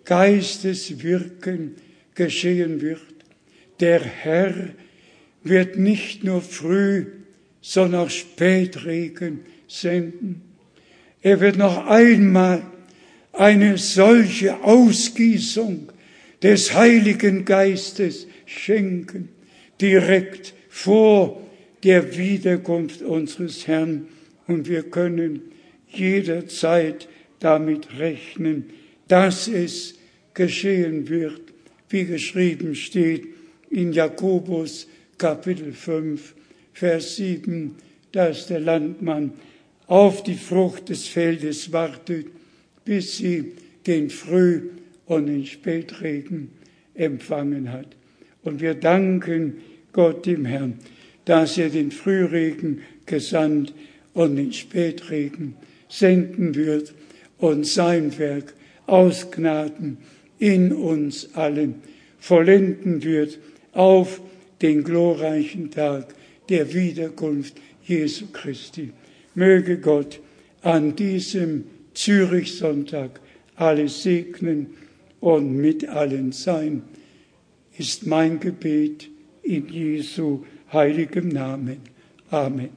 Geisteswirken geschehen wird. Der Herr wird nicht nur früh, sondern auch Spätregen senden. Er wird noch einmal eine solche Ausgießung des Heiligen Geistes schenken, direkt vor der Wiederkunft unseres Herrn. Und wir können jederzeit damit rechnen, dass es geschehen wird, wie geschrieben steht in Jakobus Kapitel 5, Vers 7, dass der Landmann auf die Frucht des Feldes wartet, bis sie den Früh- und den Spätregen empfangen hat. Und wir danken Gott dem Herrn, dass er den Frühregen gesandt und den Spätregen senden wird und sein Werk aus Gnaden in uns allen vollenden wird auf den glorreichen Tag der Wiederkunft Jesu Christi. Möge Gott an diesem Zürich-Sonntag alle segnen und mit allen sein, ist mein Gebet in Jesu heiligem Namen. Amen.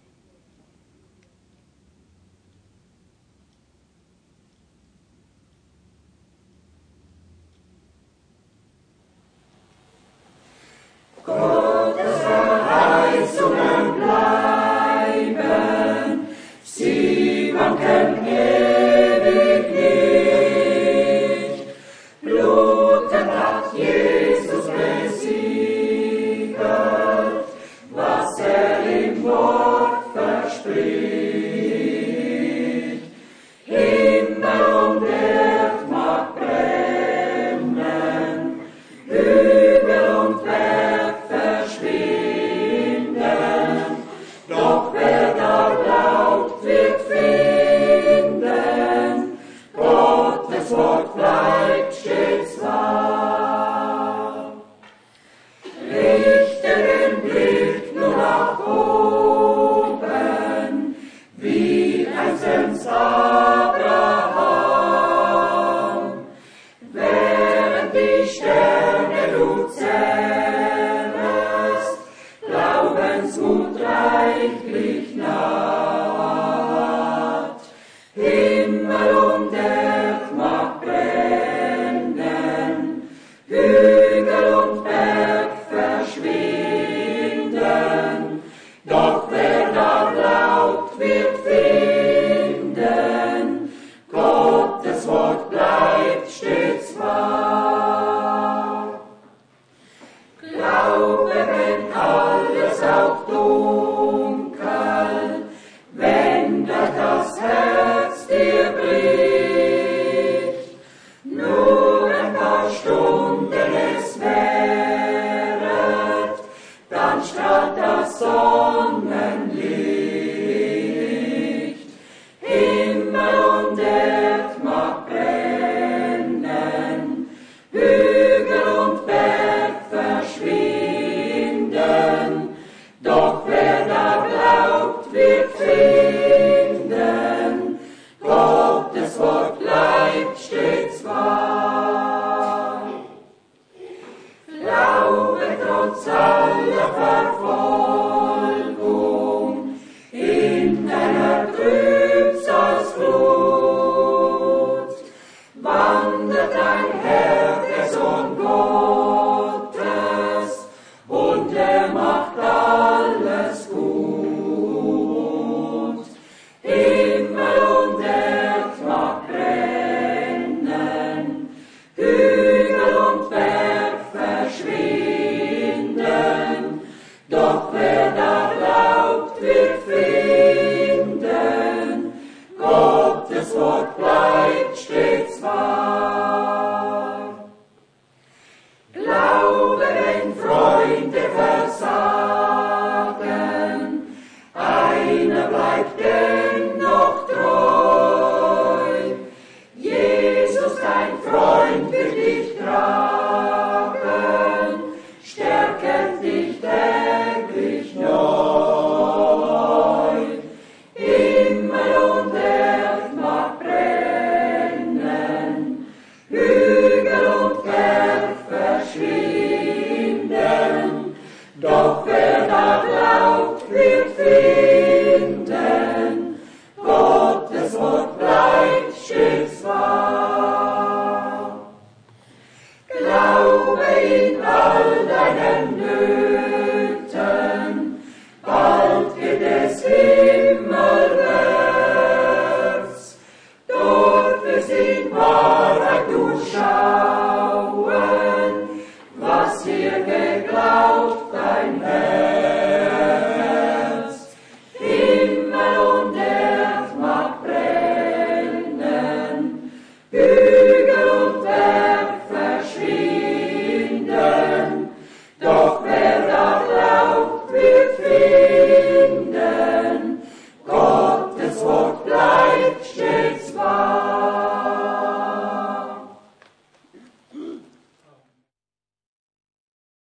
Gottes Verheißungen bleiben, sie wanken ewig nicht. Blutend hat Jesus besiegt, was er im Wort verspricht. Himmel und Erd mag brennen, Hügel und Berg verschwinden, doch wer da glaubt, wird finden, Gottes Wort bleibt stets wahr. Richte den Blick nur nach oben, wie einstens Abraham, während die Sterne du zählest, Glaubensmut reichlich naht. Himmel und Erd mag brennen, Hügel und Berg verschwinden, doch wer da glaubt, wird finden, Gottes Wort bleibt stets wahr. Glaube, wenn alles auch dunkel, wenn das Herz dir bricht, nur ein paar Stunden es wäret, dann strahlt das Sonnenlicht. Himmel doch wer